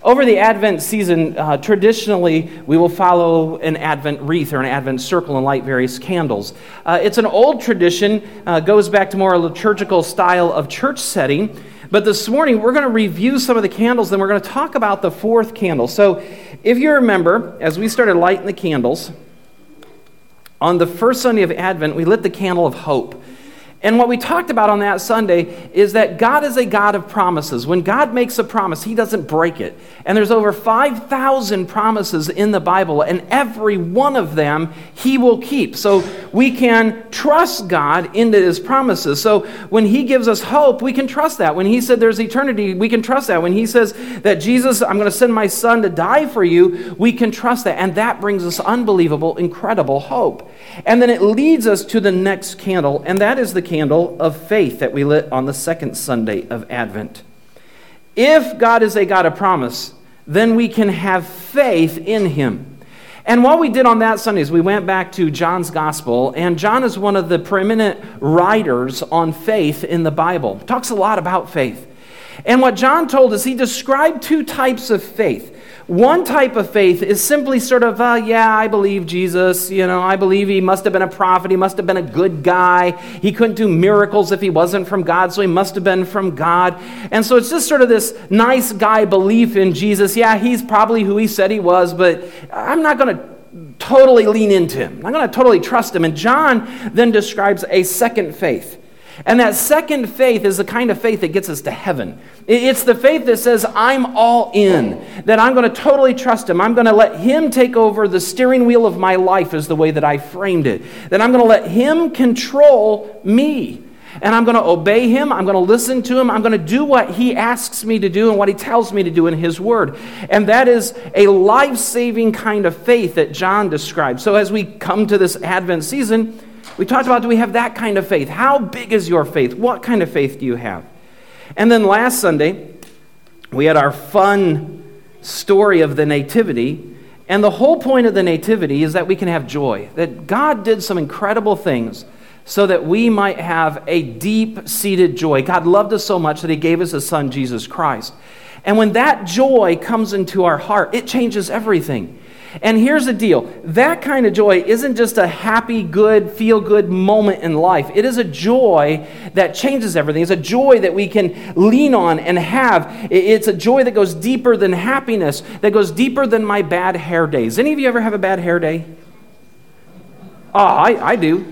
Over the Advent season, traditionally, we will follow an Advent wreath or an Advent circle and light various candles. It's an old tradition, goes back to more a liturgical style of church setting. But this morning, we're going to review some of the candles, and we're going to talk about the fourth candle. So if you remember, as we started lighting the candles, on the first Sunday of Advent, we lit the candle of hope. And what we talked about on that Sunday is that God is a God of promises. When God makes a promise, He doesn't break it. And there's over 5,000 promises in the Bible, and every one of them He will keep. So we can trust God into His promises. So when He gives us hope, we can trust that. When He said there's eternity, we can trust that. When He says that Jesus, I'm going to send my Son to die for you, we can trust that. And that brings us unbelievable, incredible hope. And then it leads us to the next candle, and that is the candle of faith that we lit on the second Sunday of Advent. If God is a God of promise, then we can have faith in Him. And what we did on that Sunday is we went back to John's Gospel, and John is one of the preeminent writers on faith in the Bible. He talks a lot about faith. And what John told us, he described two types of faith. One type of faith is simply sort of, I believe Jesus, I believe He must have been a prophet, He must have been a good guy, He couldn't do miracles if He wasn't from God, so He must have been from God. And so it's just sort of this nice guy belief in Jesus. Yeah, He's probably who He said He was, but I'm not going to totally lean into Him. I'm not going to totally trust Him. And John then describes a second faith. And that second faith is the kind of faith that gets us to heaven. It's the faith that says, I'm all in, that I'm going to totally trust Him. I'm going to let Him take over the steering wheel of my life is the way that I framed it. That I'm going to let Him control me. And I'm going to obey Him. I'm going to listen to Him. I'm going to do what He asks me to do and what He tells me to do in His Word. And that is a life-saving kind of faith that John describes. So as we come to this Advent season, we talked about, do we have that kind of faith? How big is your faith? What kind of faith do you have? And then last Sunday, we had our fun story of the Nativity. And the whole point of the Nativity is that we can have joy. That God did some incredible things so that we might have a deep-seated joy. God loved us so much that He gave us His Son, Jesus Christ. And when that joy comes into our heart, it changes everything. And here's the deal. That kind of joy isn't just a happy, good, feel-good moment in life. It is a joy that changes everything. It's a joy that we can lean on and have. It's a joy that goes deeper than happiness, that goes deeper than my bad hair days. Any of you ever have a bad hair day? Oh, I do.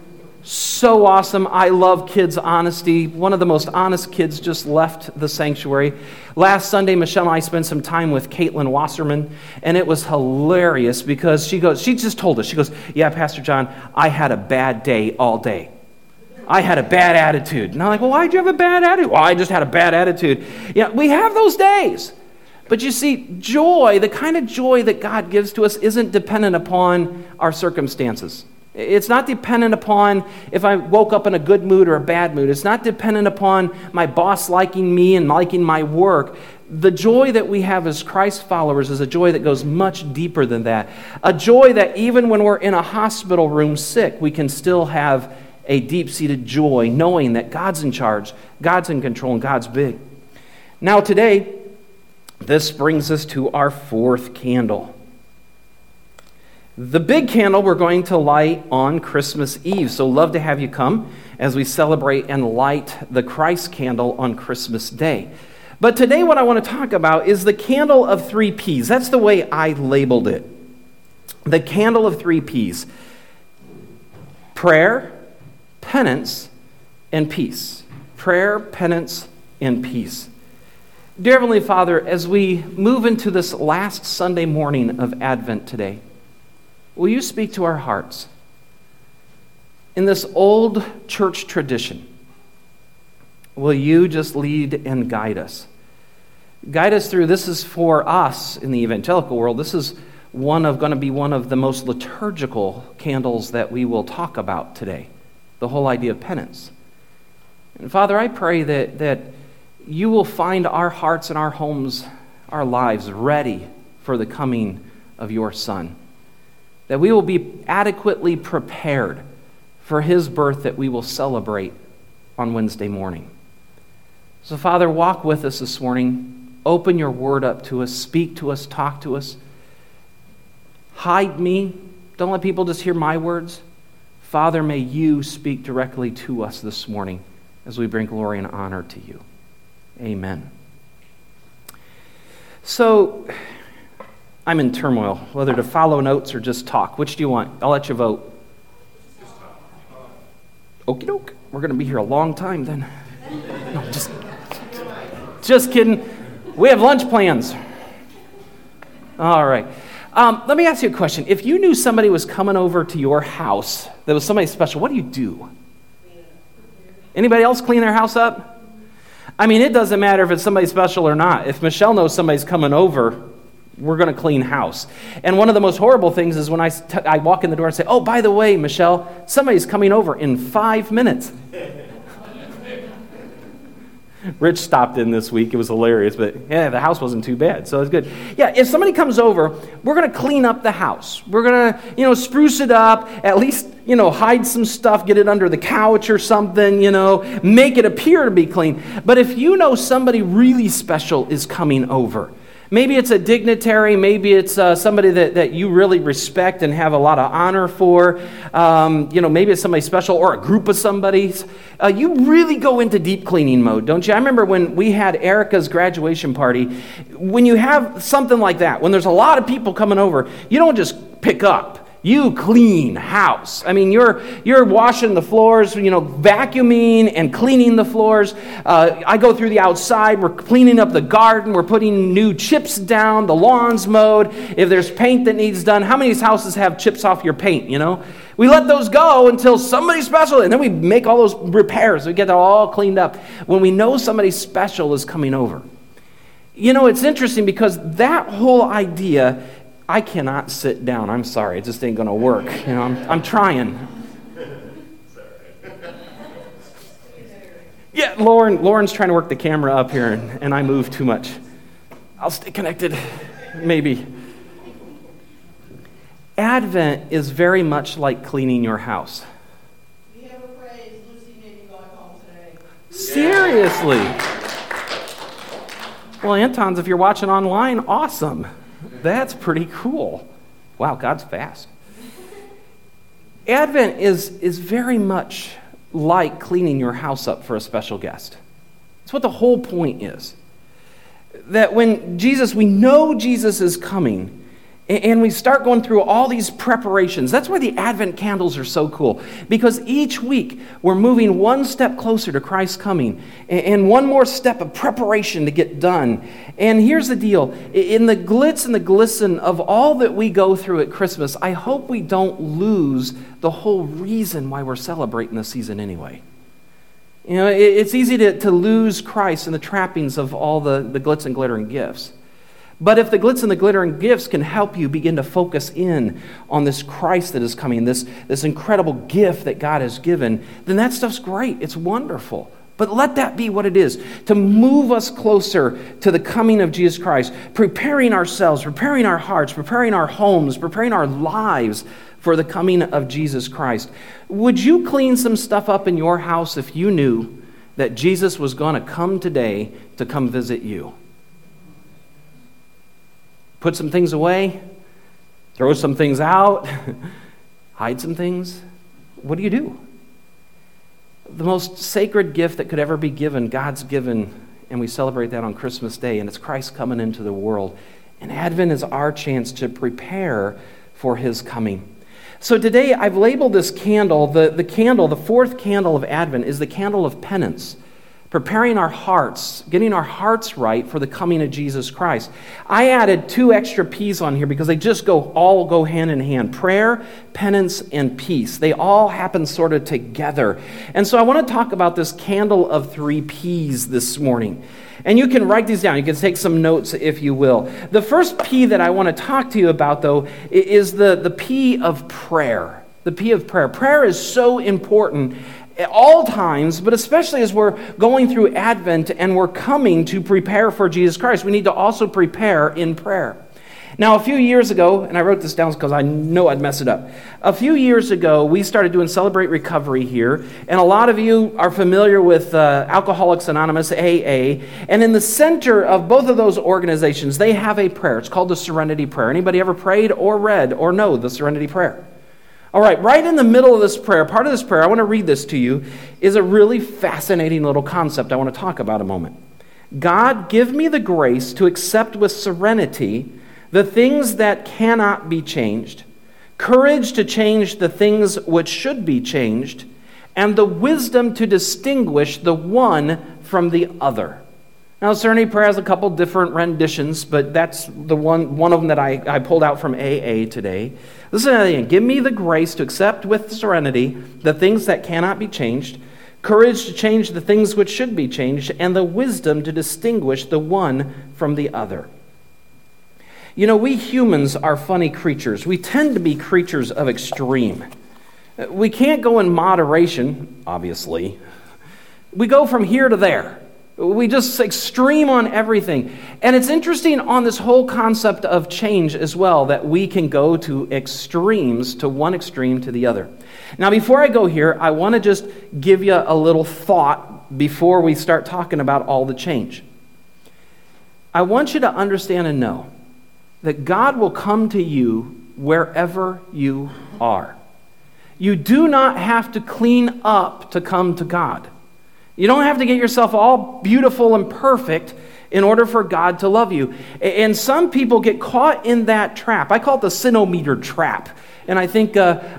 So awesome. I love kids' honesty. One of the most honest kids just left the sanctuary. Last Sunday, Michelle and I spent some time with Caitlin Wasserman, and it was hilarious because she just told us, she goes, yeah, Pastor John, I had a bad day all day. I had a bad attitude. And I'm like, well, why'd you have a bad attitude? Well, I just had a bad attitude. We have those days. But you see, joy, the kind of joy that God gives to us isn't dependent upon our circumstances. It's not dependent upon if I woke up in a good mood or a bad mood. It's not dependent upon my boss liking me and liking my work. The joy that we have as Christ followers is a joy that goes much deeper than that. A joy that even when we're in a hospital room sick, we can still have a deep-seated joy knowing that God's in charge, God's in control, and God's big. Now today, this brings us to our fourth candle. The big candle we're going to light on Christmas Eve. So love to have you come as we celebrate and light the Christ candle on Christmas Day. But today what I want to talk about is the candle of 3 Ps. That's the way I labeled it. The candle of 3 Ps. Prayer, penance, and peace. Prayer, penance, and peace. Dear Heavenly Father, as we move into this last Sunday morning of Advent today, will you speak to our hearts? In this old church tradition, will you just lead and guide us? Guide us through, this is for us in the evangelical world, this is going to be one of the most liturgical candles that we will talk about today, the whole idea of penance. And Father, I pray that you will find our hearts and our homes, our lives ready for the coming of your Son. That we will be adequately prepared for His birth that we will celebrate on Wednesday morning. So, Father, walk with us this morning. Open your word up to us. Speak to us. Talk to us. Hide me. Don't let people just hear my words. Father, may you speak directly to us this morning as we bring glory and honor to you. Amen. So, I'm in turmoil, whether to follow notes or just talk. Which do you want? I'll let you vote. Okie doke. We're going to be here a long time then. No, just kidding. We have lunch plans. All right. Let me ask you a question. If you knew somebody was coming over to your house, that was somebody special, what do you do? Anybody else clean their house up? I mean, it doesn't matter if it's somebody special or not. If Michelle knows somebody's coming over, we're going to clean house. And one of the most horrible things is when I walk in the door and say, oh, by the way, Michelle, somebody's coming over in 5 minutes. Rich stopped in this week. It was hilarious, but yeah, the house wasn't too bad, so it's good. Yeah, if somebody comes over, we're going to clean up the house. We're going to, spruce it up, at least, hide some stuff, get it under the couch or something, make it appear to be clean. But if you know somebody really special is coming over, maybe it's a dignitary, maybe it's somebody that you really respect and have a lot of honor for. Maybe it's somebody special or a group of somebody's. You really go into deep cleaning mode, don't you? I remember when we had Erica's graduation party, when you have something like that, when there's a lot of people coming over, you don't just pick up. You clean house. I mean, you're washing the floors, vacuuming and cleaning the floors. I go through the outside. We're cleaning up the garden. We're putting new chips down. The lawn's mowed. If there's paint that needs done, how many houses have chips off your paint, We let those go until somebody special, and then we make all those repairs. We get that all cleaned up when we know somebody special is coming over. It's interesting because that whole idea, I cannot sit down. I'm sorry. It just ain't going to work. I'm trying. Yeah, Lauren's trying to work the camera up here, and I move too much. I'll stay connected, maybe. Advent is very much like cleaning your house. We have a praise. Lucy may be going home today. Seriously. Well, Anton's, if you're watching online, awesome. That's pretty cool. Wow, God's fast. Advent is very much like cleaning your house up for a special guest. That's what the whole point is. That when we know Jesus is coming, and we start going through all these preparations. That's why the Advent candles are so cool. Because each week we're moving one step closer to Christ's coming. And one more step of preparation to get done. And here's the deal. In the glitz and the glisten of all that we go through at Christmas, I hope we don't lose the whole reason why we're celebrating this season anyway. It's easy to lose Christ in the trappings of all the glitz and glitter and gifts. But if the glitz and the glitter and gifts can help you begin to focus in on this Christ that is coming, this incredible gift that God has given, then that stuff's great. It's wonderful. But let that be what it is, to move us closer to the coming of Jesus Christ, preparing ourselves, preparing our hearts, preparing our homes, preparing our lives for the coming of Jesus Christ. Would you clean some stuff up in your house if you knew that Jesus was going to come today to come visit you? Put some things away, throw some things out, hide some things. What do? The most sacred gift that could ever be given, God's given, and we celebrate that on Christmas Day, and it's Christ coming into the world. And Advent is our chance to prepare for His coming. So today I've labeled this candle, the candle, the fourth candle of Advent is the candle of penance. Preparing our hearts, getting our hearts right for the coming of Jesus Christ. I added 2 extra P's on here because they just all go hand in hand. Prayer, penance, and peace. They all happen sort of together. And so I want to talk about this candle of 3 P's this morning. And you can write these down. You can take some notes if you will. The first P that I want to talk to you about, though, is the P of prayer. The P of prayer. Prayer is so important at all times, but especially as we're going through Advent and we're coming to prepare for Jesus Christ. We need to also prepare in prayer. Now, a few years ago, and I wrote this down because I know I'd mess it up. A few years ago, we started doing Celebrate Recovery here, and a lot of you are familiar with Alcoholics Anonymous, AA, and in the center of both of those organizations, they have a prayer. It's called the Serenity Prayer. Anybody ever prayed or read or know the Serenity Prayer? All right in the middle of this prayer, part of this prayer, I want to read this to you, is a really fascinating little concept I want to talk about a moment. God, give me the grace to accept with serenity the things that cannot be changed, courage to change the things which should be changed, and the wisdom to distinguish the one from the other. Now, Serenity Prayer has a couple different renditions, but that's the one of them that I pulled out from AA today. Listen to that again. Give me the grace to accept with serenity the things that cannot be changed, courage to change the things which should be changed, and the wisdom to distinguish the one from the other. You know, we humans are funny creatures. We tend to be creatures of extreme. We can't go in moderation, obviously. We go from here to there. We just extreme on everything. And it's interesting on this whole concept of change as well, that we can go to extremes, to one extreme to the other. Now, before I go here, I want to just give you a little thought before we start talking about all the change. I want you to understand and know that God will come to you wherever you are. You do not have to clean up to come to God. You don't have to get yourself all beautiful and perfect in order for God to love you. And some people get caught in that trap. I call it the sinometer trap. And I think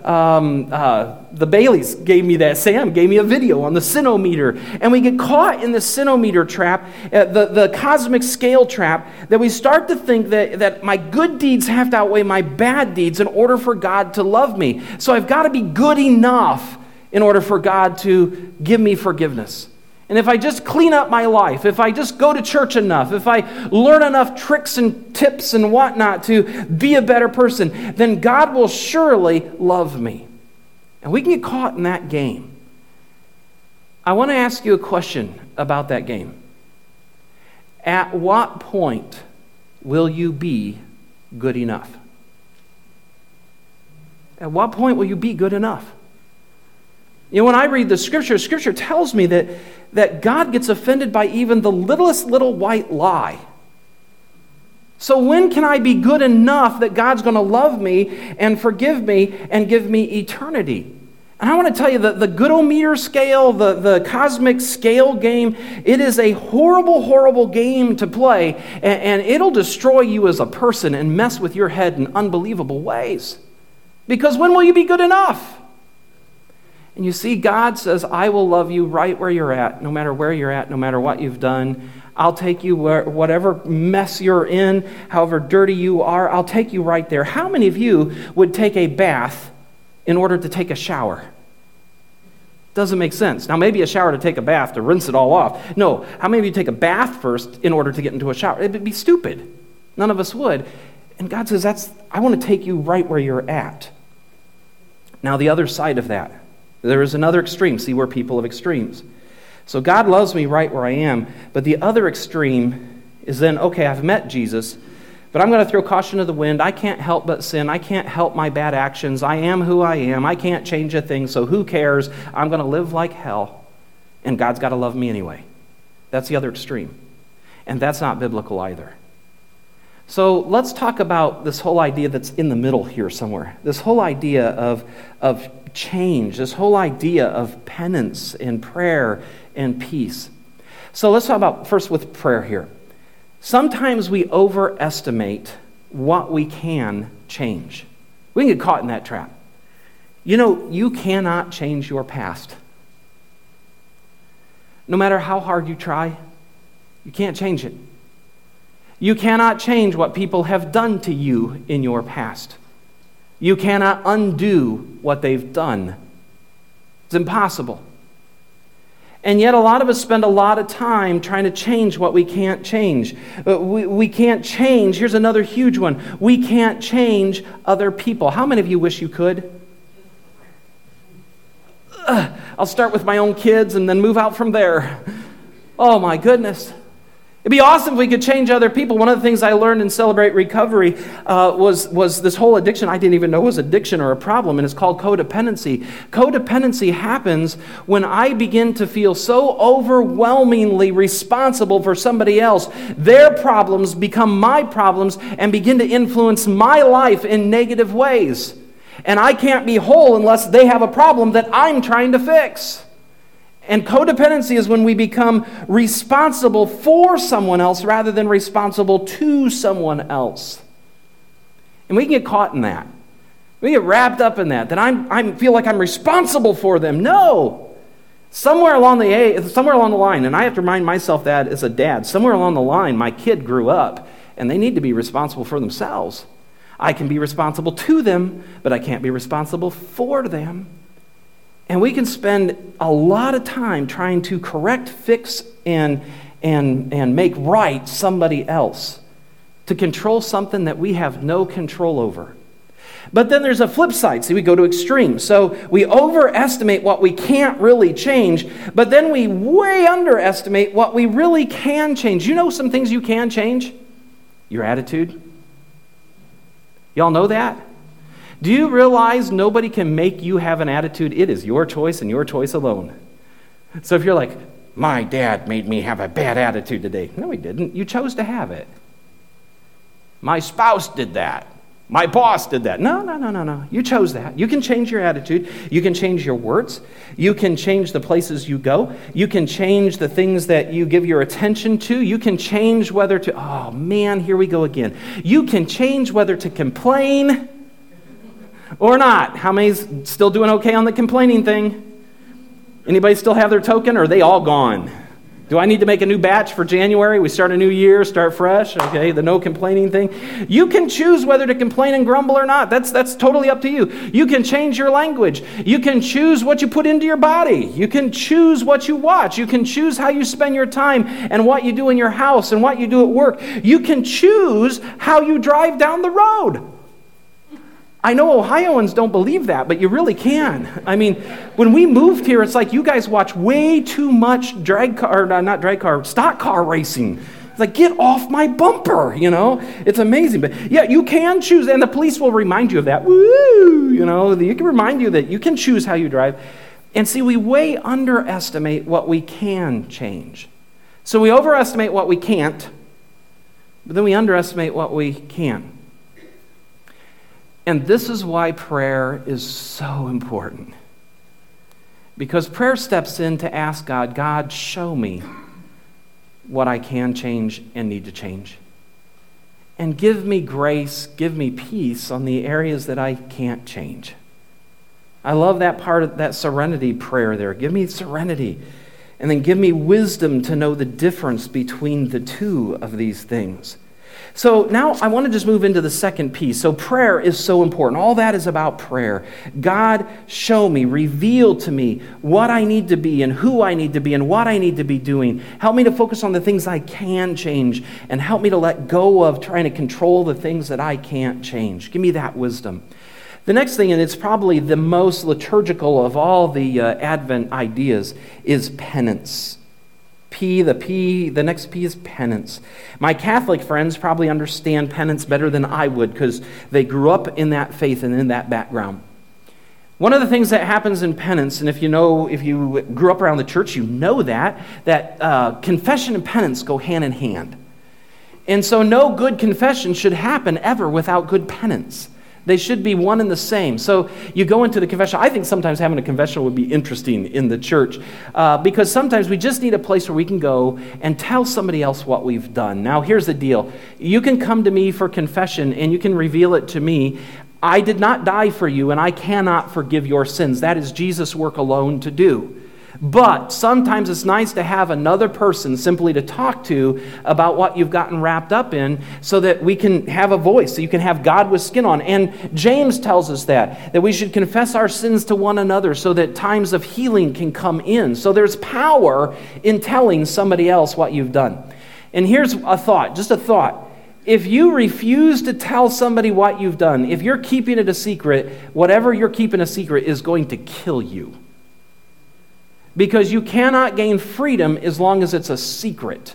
the Baileys gave me that. Sam gave me a video on the sinometer. And we get caught in the sinometer trap, the cosmic scale trap, that we start to think that my good deeds have to outweigh my bad deeds in order for God to love me. So I've got to be good enough in order for God to give me forgiveness. And if I just clean up my life, if I just go to church enough, if I learn enough tricks and tips and whatnot to be a better person, then God will surely love me. And we can get caught in that game. I want to ask you a question about that game. At what point will you be good enough? At what point will you be good enough? You know, when I read the Scripture tells me that God gets offended by even the littlest little white lie. So when can I be good enough that God's going to love me and forgive me and give me eternity? And I want to tell you that the good-o-meter scale, the cosmic scale game, it is a horrible, horrible game to play, and it'll destroy you as a person and mess with your head in unbelievable ways. Because when will you be good enough? And you see, God says, I will love you right where you're at, no matter where you're at, no matter what you've done. I'll take you whatever mess you're in, however dirty you are, I'll take you right there. How many of you would take a bath in order to take a shower? Doesn't make sense. Now, maybe a shower to take a bath, to rinse it all off. No, how many of you take a bath first in order to get into a shower? It would be stupid. None of us would. And God says, I want to take you right where you're at. Now, the other side of that, there is another extreme. See, we're people of extremes. So God loves me right where I am, but the other extreme is then, okay, I've met Jesus, but I'm going to throw caution to the wind. I can't help but sin. I can't help my bad actions. I am who I am. I can't change a thing, so who cares? I'm going to live like hell, and God's got to love me anyway. That's the other extreme, and that's not biblical either. So let's talk about this whole idea that's in the middle here somewhere, this whole idea of change, this whole idea of penance and prayer and peace. So let's talk about first with prayer here. Sometimes we overestimate what we can change. We can get caught in that trap. You know, you cannot change your past. No matter how hard you try, you can't change it. You cannot change what people have done to you in your past. You cannot undo what they've done. It's impossible. And yet a lot of us spend a lot of time trying to change what we can't change. We can't change. Here's another huge one. We can't change other people. How many of you wish you could? I'll start with my own kids and then move out from there. Oh my goodness. It'd be awesome if we could change other people. One of the things I learned in Celebrate Recovery was this whole addiction I didn't even know was addiction or a problem, and it's called codependency. Codependency happens when I begin to feel so overwhelmingly responsible for somebody else. Their problems become my problems and begin to influence my life in negative ways. And I can't be whole unless they have a problem that I'm trying to fix. And codependency is when we become responsible for someone else rather than responsible to someone else. And we can get caught in that. We get wrapped up in that I feel like I'm responsible for them. No. Somewhere along the line, and I have to remind myself that as a dad, somewhere along the line, my kid grew up, and they need to be responsible for themselves. I can be responsible to them, but I can't be responsible for them. And we can spend a lot of time trying to correct, fix, and make right somebody else to control something that we have no control over. But then there's a flip side. See, we go to extremes. So we overestimate what we can't really change, but then we way underestimate what we really can change. You know some things you can change? Your attitude. Y'all know that? Do you realize nobody can make you have an attitude? It is your choice and your choice alone. So if you're like, my dad made me have a bad attitude today. No, he didn't. You chose to have it. My spouse did that. My boss did that. No. You chose that. You can change your attitude. You can change your words. You can change the places you go. You can change the things that you give your attention to. You can change whether to, oh man, here we go again. You can change whether to complain or not. How many's still doing okay on the complaining thing? Anybody still have their token, or are they all gone? Do I need to make a new batch for January? We start a new year, start fresh, okay, the no complaining thing. You can choose whether to complain and grumble or not. That's totally up to you. You can change your language. You can choose what you put into your body. You can choose what you watch. You can choose how you spend your time and what you do in your house and what you do at work. You can choose how you drive down the road. I know Ohioans don't believe that, but you really can. I mean, when we moved here, it's like you guys watch way too much stock car racing. It's like, get off my bumper, you know? It's amazing. But yeah, you can choose, and the police will remind you of that. Woo! You know, you can remind you that you can choose how you drive. And see, we way underestimate what we can change. So we overestimate what we can't, but then we underestimate what we can. And this is why prayer is so important. Because prayer steps in to ask God, God, show me what I can change and need to change. And give me grace, give me peace on the areas that I can't change. I love that part of that serenity prayer there. Give me serenity. And then give me wisdom to know the difference between the two of these things. So now I want to just move into the second piece. So prayer is so important. All that is about prayer. God, show me, reveal to me what I need to be and who I need to be and what I need to be doing. Help me to focus on the things I can change and help me to let go of trying to control the things that I can't change. Give me that wisdom. The next thing, and it's probably the most liturgical of all the Advent ideas, is penance. The next P is penance. My Catholic friends probably understand penance better than I would because they grew up in that faith and in that background. One of the things that happens in penance, and if you grew up around the church, you know that confession and penance go hand in hand. And so no good confession should happen ever without good penance. They should be one and the same. So you go into the confession. I think sometimes having a confessional would be interesting in the church because sometimes we just need a place where we can go and tell somebody else what we've done. Now, here's the deal. You can come to me for confession and you can reveal it to me. I did not die for you and I cannot forgive your sins. That is Jesus' work alone to do. But sometimes it's nice to have another person simply to talk to about what you've gotten wrapped up in so that we can have a voice, so you can have God with skin on. And James tells us that we should confess our sins to one another so that times of healing can come in. So there's power in telling somebody else what you've done. And here's a thought, just a thought. If you refuse to tell somebody what you've done, if you're keeping it a secret, whatever you're keeping a secret is going to kill you. Because you cannot gain freedom as long as it's a secret.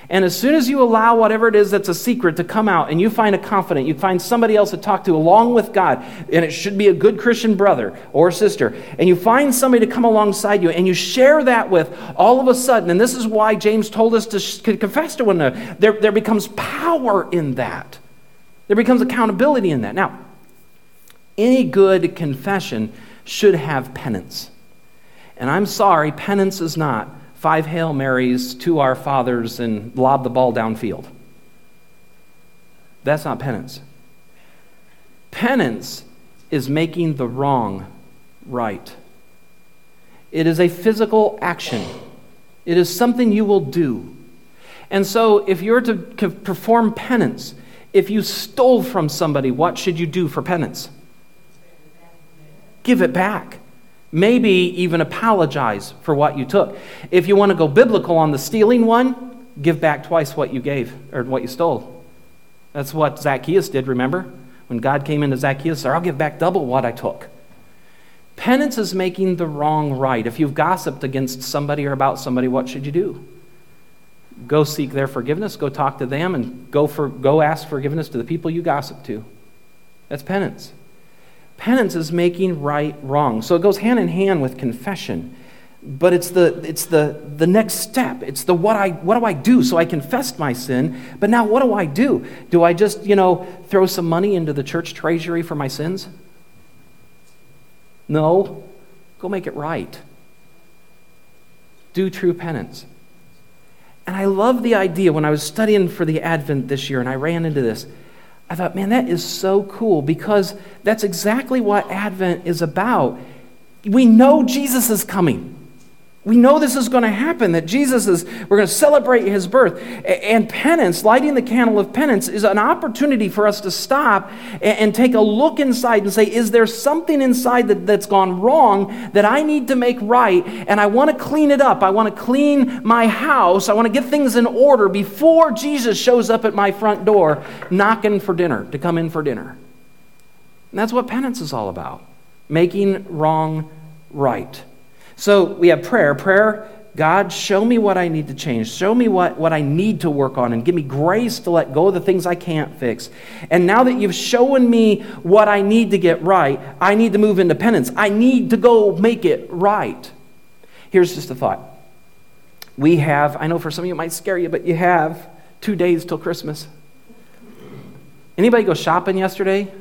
And as soon as you allow whatever it is that's a secret to come out and you find a confidant, you find somebody else to talk to along with God, and it should be a good Christian brother or sister, and you find somebody to come alongside you and you share that with, all of a sudden, and this is why James told us to confess to one another, there becomes power in that. There becomes accountability in that. Now, any good confession should have penance. And I'm sorry, penance is not 5 Hail Marys, 2 Our Fathers, and lob the ball downfield. That's not penance. Penance is making the wrong right. It is a physical action. It is something you will do. And so if you're to perform penance, if you stole from somebody, what should you do for penance? Give it back. Maybe even apologize for what you took. If you want to go biblical on the stealing one, give back twice what you gave or what you stole. That's what Zacchaeus did, remember? When God came into Zacchaeus, I'll give back double what I took. Penance is making the wrong right. If you've gossiped against somebody or about somebody, what should you do? Go seek their forgiveness, go talk to them, and go ask forgiveness to the people you gossip to. That's penance. Penance is making right wrong. So it goes hand in hand with confession. But it's the next step. It's the what do I do? So I confessed my sin, but now what do I do? Do I just, throw some money into the church treasury for my sins? No. Go make it right. Do true penance. And I love the idea when I was studying for the Advent this year and I ran into this. I thought, man, that is so cool because that's exactly what Advent is about. We know Jesus is coming. We know this is going to happen, that we're going to celebrate his birth. And penance, lighting the candle of penance, is an opportunity for us to stop and take a look inside and say, is there something inside that's gone wrong that I need to make right? And I want to clean it up. I want to clean my house. I want to get things in order before Jesus shows up at my front door knocking for dinner, to come in for dinner. And that's what penance is all about, making wrong right. So we have prayer. Prayer, God, show me what I need to change. Show me what I need to work on and give me grace to let go of the things I can't fix. And now that you've shown me what I need to get right, I need to move into penance. I need to go make it right. Here's just a thought. We have, I know for some of you it might scare you, but you have 2 days till Christmas. Anybody go shopping yesterday?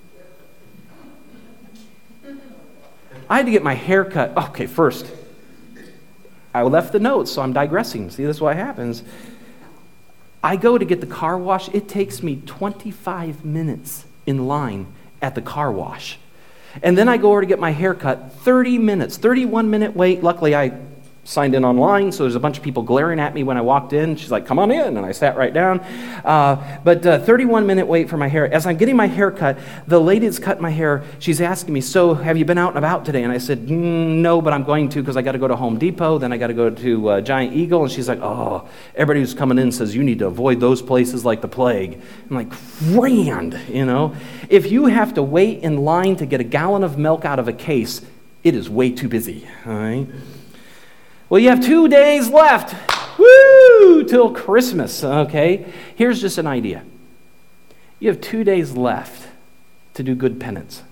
I had to get my hair cut. Okay, first, I left the notes, so I'm digressing. See, this is what happens. I go to get the car wash. It takes me 25 minutes in line at the car wash. And then I go over to get my hair cut, 30 minutes, 31-minute wait. Luckily, I signed in online, so there's a bunch of people glaring at me when I walked in. She's like, come on in, and I sat right down. But 31-minute wait for my hair. As I'm getting my hair cut, the lady that's cutting my hair, she's asking me, so have you been out and about today? And I said, no, but I'm going to because I got to go to Home Depot, then I got to go to Giant Eagle. And she's like, oh, everybody who's coming in says you need to avoid those places like the plague. I'm like, grand, If you have to wait in line to get a gallon of milk out of a case, it is way too busy, all right? Well, you have 2 days left, till Christmas, okay? Here's just an idea. You have 2 days left to do good penance.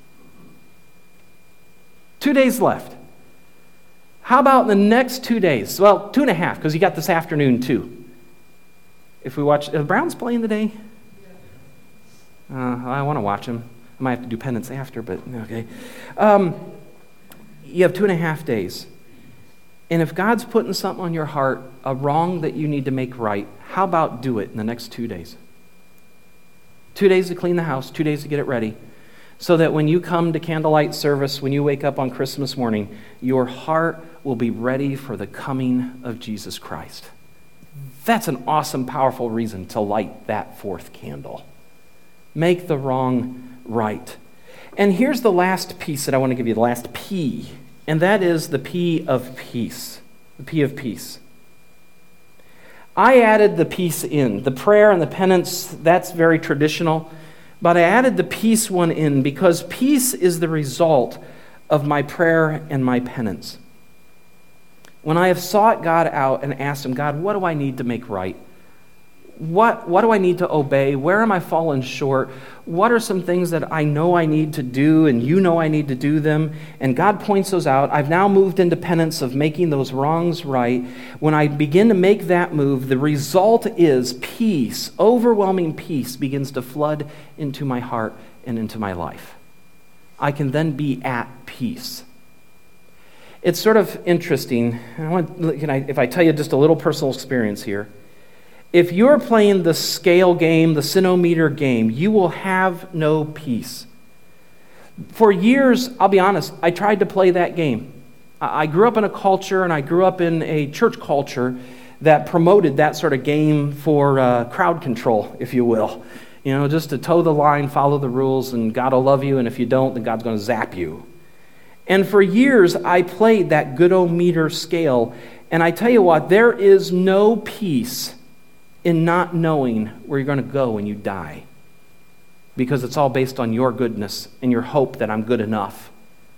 2 days left. How about in the next 2 days? Well, 2.5, because you got this afternoon too. If we watch, are the Browns playing today? I want to watch them. I might have to do penance after, but okay. You have 2.5 days. And if God's putting something on your heart, a wrong that you need to make right, how about do it in the next 2 days? 2 days to clean the house, 2 days to get it ready, so that when you come to candlelight service, when you wake up on Christmas morning, your heart will be ready for the coming of Jesus Christ. That's an awesome, powerful reason to light that fourth candle. Make the wrong right. And here's the last piece that I want to give you, the last P. And that is the P of peace. The P of peace. I added the peace in. The prayer and the penance, that's very traditional. But I added the peace one in because peace is the result of my prayer and my penance. When I have sought God out and asked him, God, what do I need to make right? what do I need to obey? Where am I falling short? What are some things that I know I need to do and you know I need to do them? And God points those out. I've now moved into penance of making those wrongs right. When I begin to make that move, the result is peace, overwhelming peace begins to flood into my heart and into my life. I can then be at peace. It's sort of interesting. If I tell you just a little personal experience here, if you're playing the scale game, the sinometer game, you will have no peace. For years, I'll be honest, I tried to play that game. I grew up in a culture, and I grew up in a church culture that promoted that sort of game for crowd control, if you will. Just to toe the line, follow the rules, and God will love you, and if you don't, then God's going to zap you. And for years, I played that good-o-meter scale, and I tell you what, there is no peace in not knowing where you're going to go when you die, because it's all based on your goodness and your hope that I'm good enough.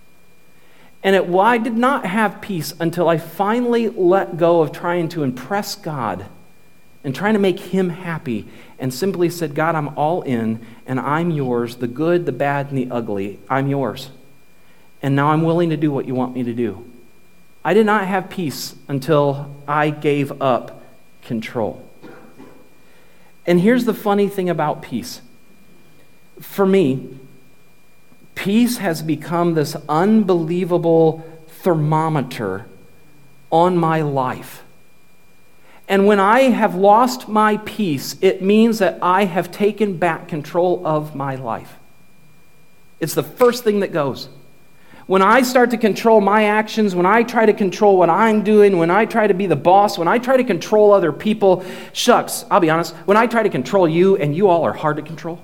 And I did not have peace until I finally let go of trying to impress God and trying to make Him happy and simply said, God, I'm all in and I'm yours, the good, the bad, and the ugly. I'm yours. And now I'm willing to do what you want me to do. I did not have peace until I gave up control. And here's the funny thing about peace. For me, peace has become this unbelievable thermometer on my life. And when I have lost my peace, it means that I have taken back control of my life. It's the first thing that goes. When I start to control my actions, when I try to control what I'm doing, when I try to be the boss, when I try to control other people, shucks, I'll be honest, when I try to control you and you all are hard to control,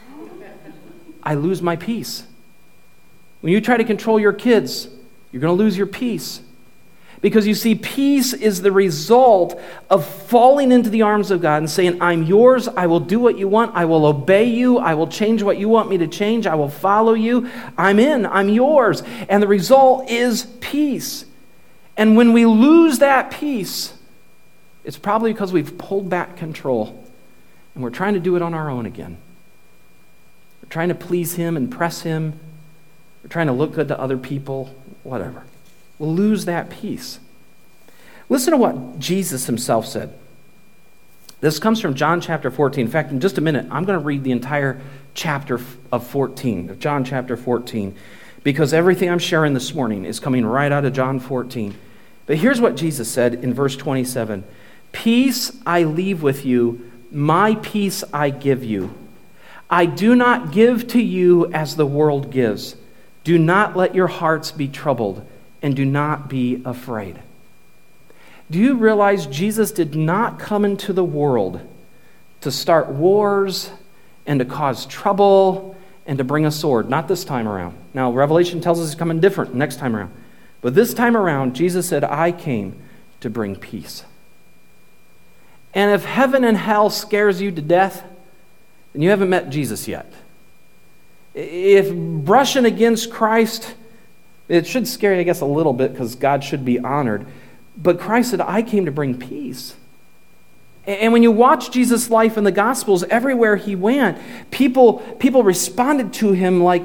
I lose my peace. When you try to control your kids, you're going to lose your peace. Because you see, peace is the result of falling into the arms of God and saying, I'm yours, I will do what you want, I will obey you, I will change what you want me to change, I will follow you, I'm in, I'm yours. And the result is peace. And when we lose that peace, it's probably because we've pulled back control and we're trying to do it on our own again. We're trying to please Him, impress Him, we're trying to look good to other people, whatever. We'll lose that peace. Listen to what Jesus Himself said. This comes from John chapter 14. In fact, in just a minute, I'm going to read the entire chapter of 14, of John chapter 14, because everything I'm sharing this morning is coming right out of John 14. But here's what Jesus said in verse 27. Peace I leave with you, my peace I give you. I do not give to you as the world gives. Do not let your hearts be troubled, and do not be afraid. Do you realize Jesus did not come into the world to start wars and to cause trouble and to bring a sword? Not this time around. Now, Revelation tells us He's coming different next time around. But this time around, Jesus said, I came to bring peace. And if heaven and hell scares you to death, then you haven't met Jesus yet. If brushing against Christ, it should scare you, I guess, a little bit because God should be honored. But Christ said, I came to bring peace. And when you watch Jesus' life in the Gospels, everywhere He went, people responded to Him like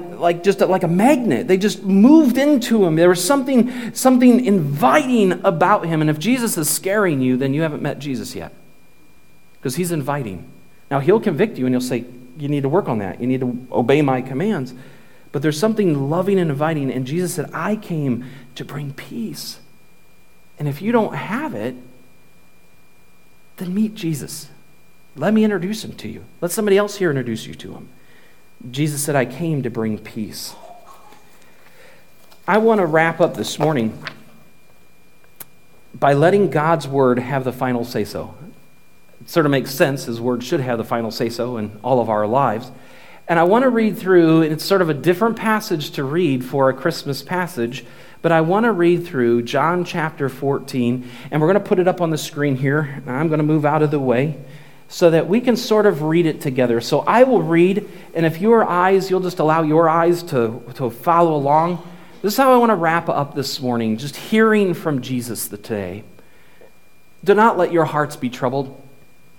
a magnet. They just moved into Him. There was something inviting about Him. And if Jesus is scaring you, then you haven't met Jesus yet. Because He's inviting. Now, He'll convict you and He'll say, you need to work on that. You need to obey my commands. But there's something loving and inviting, and Jesus said, I came to bring peace. And if you don't have it, then meet Jesus. Let me introduce Him to you. Let somebody else here introduce you to Him. Jesus said, I came to bring peace. I want to wrap up this morning by letting God's Word have the final say-so. It sort of makes sense. His Word should have the final say-so in all of our lives. And I want to read through, and it's sort of a different passage to read for a Christmas passage, but I want to read through John chapter 14, and we're going to put it up on the screen here. I'm going to move out of the way so that we can sort of read it together. So I will read, and if your eyes, you'll just allow your eyes to follow along. This is how I want to wrap up this morning, just hearing from Jesus today. Do not let your hearts be troubled.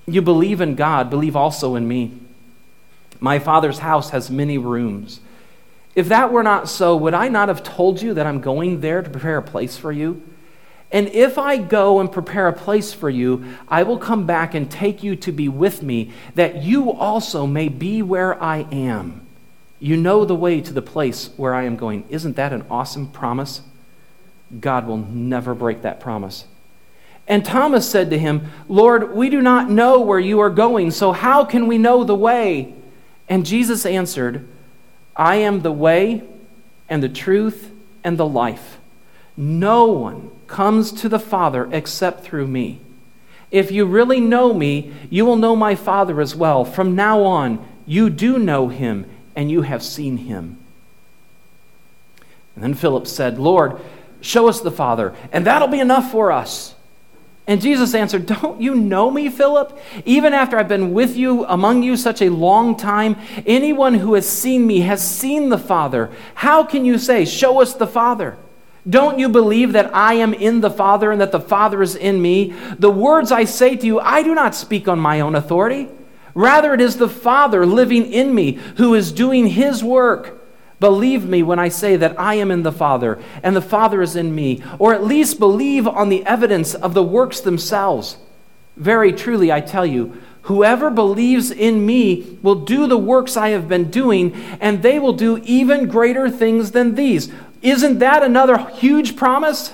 you believe in God, believe also in me. My Father's house has many rooms. If that were not so, would I not have told you that I'm going there to prepare a place for you? And if I go and prepare a place for you, I will come back and take you to be with me, that you also may be where I am. You know the way to the place where I am going. Isn't that an awesome promise? God will never break that promise. And Thomas said to him, Lord, we do not know where you are going, so how can we know the way? And Jesus answered, I am the way and the truth and the life. No one comes to the Father except through me. If you really know me, you will know my Father as well. From now on, you do know him, and you have seen him. And then Philip said, Lord, show us the Father, and that'll be enough for us. And Jesus answered, don't you know me, Philip? Even after I've been with you, among you such a long time, anyone who has seen me has seen the Father. How can you say, show us the Father? Don't you believe that I am in the Father and that the Father is in me? The words I say to you, I do not speak on my own authority. Rather, it is the Father living in me who is doing his work. Believe me when I say that I am in the Father and the Father is in me, or at least believe on the evidence of the works themselves. Very truly, I tell you, whoever believes in me will do the works I have been doing, and they will do even greater things than these. Isn't that another huge promise?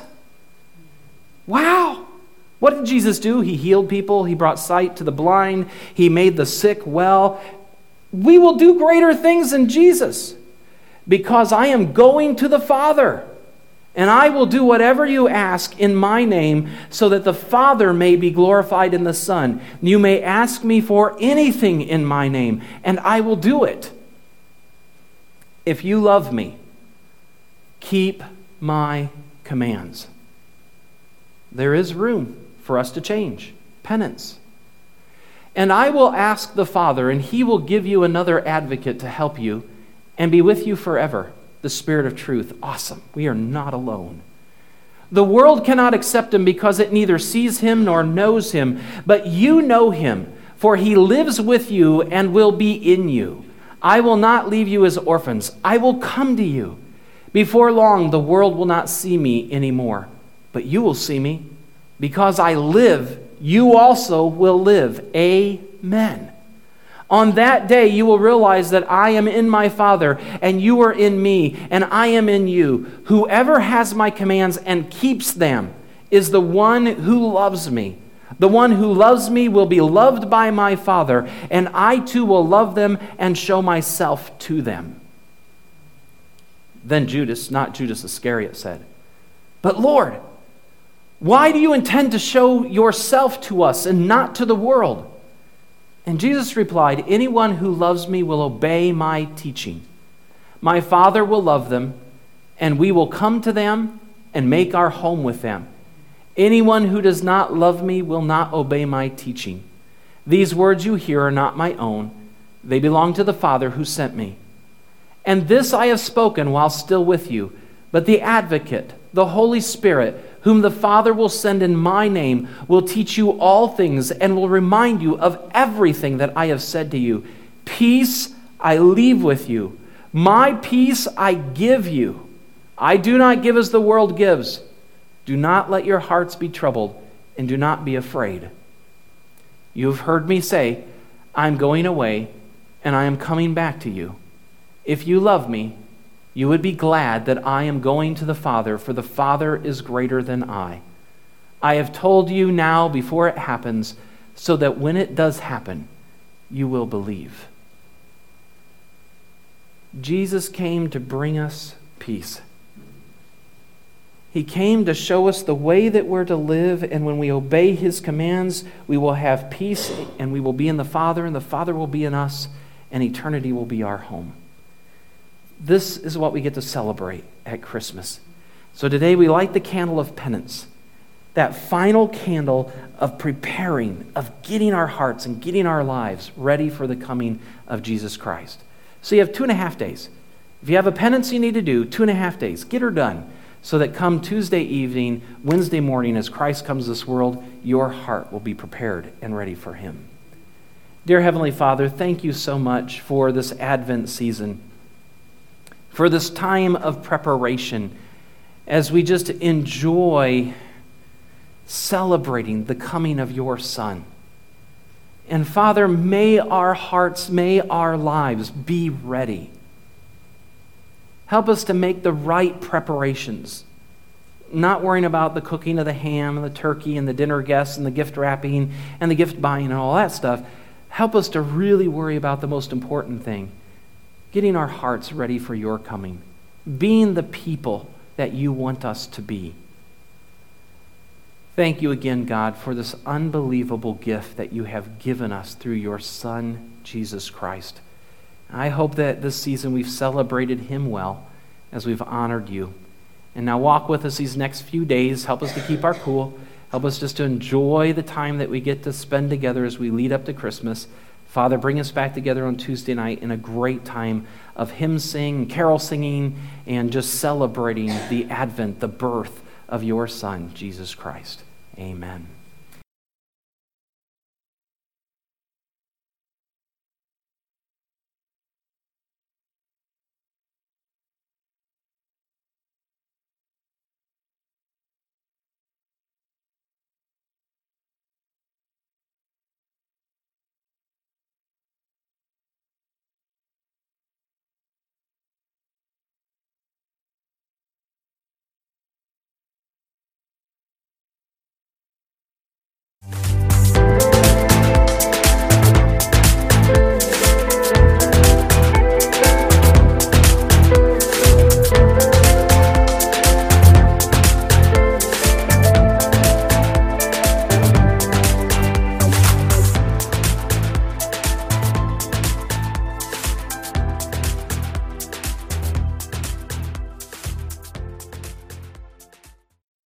Wow! What did Jesus do? He healed people. He brought sight to the blind. He made the sick well. We will do greater things than Jesus, because I am going to the Father, and I will do whatever you ask in my name, so that the Father may be glorified in the Son. You may ask me for anything in my name, and I will do it. If you love me, keep my commands. There is room for us to change. Penance. And I will ask the Father, and he will give you another advocate to help you and be with you forever, the Spirit of truth. Awesome. We are not alone. The world cannot accept him because it neither sees him nor knows him, but you know him, for he lives with you and will be in you. I will not leave you as orphans. I will come to you. Before long, the world will not see me anymore, but you will see me. Because I live, you also will live. Amen. On that day, you will realize that I am in my Father, and you are in me, and I am in you. Whoever has my commands and keeps them is the one who loves me. The one who loves me will be loved by my Father, and I too will love them and show myself to them. Then Judas, not Judas Iscariot, said, But Lord, why do you intend to show yourself to us and not to the world? And Jesus replied, Anyone who loves me will obey my teaching. My Father will love them, and we will come to them and make our home with them. Anyone who does not love me will not obey my teaching. These words you hear are not my own. They belong to the Father who sent me. And this I have spoken while still with you, but the Advocate, the Holy Spirit, whom the Father will send in my name, will teach you all things and will remind you of everything that I have said to you. Peace I leave with you. My peace I give you. I do not give as the world gives. Do not let your hearts be troubled, and do not be afraid. You have heard me say, I am going away, and I am coming back to you. If you love me, you would be glad that I am going to the Father, for the Father is greater than I. I have told you now before it happens, so that when it does happen, you will believe. Jesus came to bring us peace. He came to show us the way that we're to live, and when we obey his commands, we will have peace, and we will be in the Father, and the Father will be in us, and eternity will be our home. This is what we get to celebrate at Christmas. So today we light the candle of penance, that final candle of preparing, of getting our hearts and getting our lives ready for the coming of Jesus Christ. So you have 2.5 days. If you have a penance you need to do, 2.5 days, get her done, so that come Tuesday evening, Wednesday morning, as Christ comes to this world, your heart will be prepared and ready for him. Dear Heavenly Father, thank you so much for this Advent season, for this time of preparation as we just enjoy celebrating the coming of your Son. And Father, may our hearts, may our lives be ready. Help us to make the right preparations, not worrying about the cooking of the ham and the turkey and the dinner guests and the gift wrapping and the gift buying and all that stuff. Help us to really worry about the most important thing, getting our hearts ready for your coming, being the people that you want us to be. Thank you again, God, for this unbelievable gift that you have given us through your Son, Jesus Christ. I hope that this season we've celebrated him well as we've honored you. And now walk with us these next few days. Help us to keep our cool. Help us just to enjoy the time that we get to spend together as we lead up to Christmas. Father, bring us back together on Tuesday night in a great time of hymn singing, carol singing, and just celebrating the advent, the birth of your Son, Jesus Christ. Amen.